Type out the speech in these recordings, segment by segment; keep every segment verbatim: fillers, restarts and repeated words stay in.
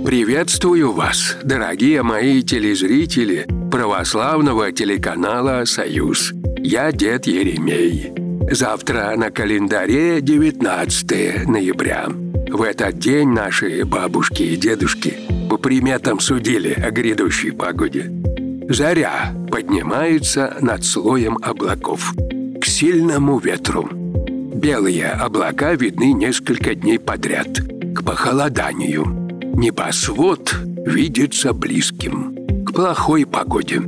Приветствую вас, дорогие мои телезрители православного телеканала «Союз». Я дед Еремей. Завтра на календаре девятнадцатое ноября. В этот день наши бабушки и дедушки по приметам судили о грядущей погоде. Заря поднимается над слоем облаков к сильному ветру. Белые облака видны несколько дней подряд, к похолоданию. Небосвод видится близким к плохой погоде.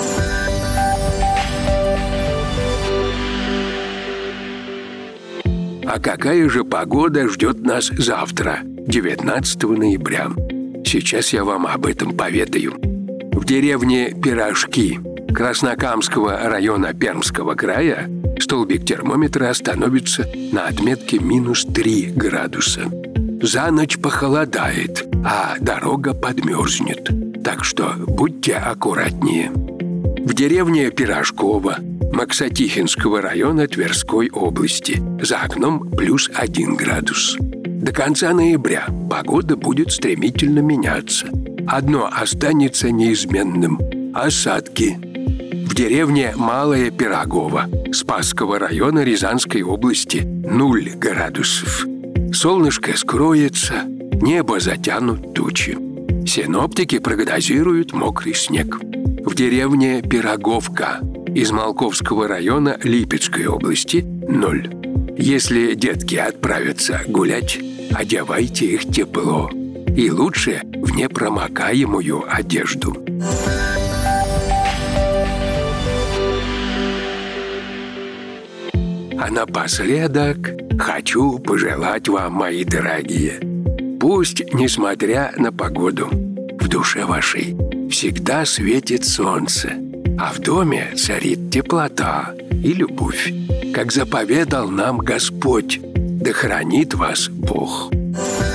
А какая же погода ждет нас завтра, девятнадцатого ноября? Сейчас я вам об этом поведаю. В деревне Пирожки Краснокамского района Пермского края столбик термометра остановится на отметке минус три градуса. За ночь похолодает, а дорога подмерзнет. Так что будьте аккуратнее. В деревне Пирожково Максатихинского района Тверской области за окном плюс один градус. До конца ноября погода будет стремительно меняться. Одно останется неизменным – осадки. В деревне Малое Пирогово Спасского района Рязанской области ноль градусов. Солнышко скроется, небо затянут тучи. Синоптики прогнозируют мокрый снег. В деревне Пироговка Измалковского района Липецкой области ноль. Если детки отправятся гулять, одевайте их тепло. И лучше в непромокаемую одежду. А напоследок хочу пожелать вам, мои дорогие, пусть, несмотря на погоду, в душе вашей всегда светит солнце, а в доме царит теплота и любовь, как заповедал нам Господь. Да хранит вас Бог.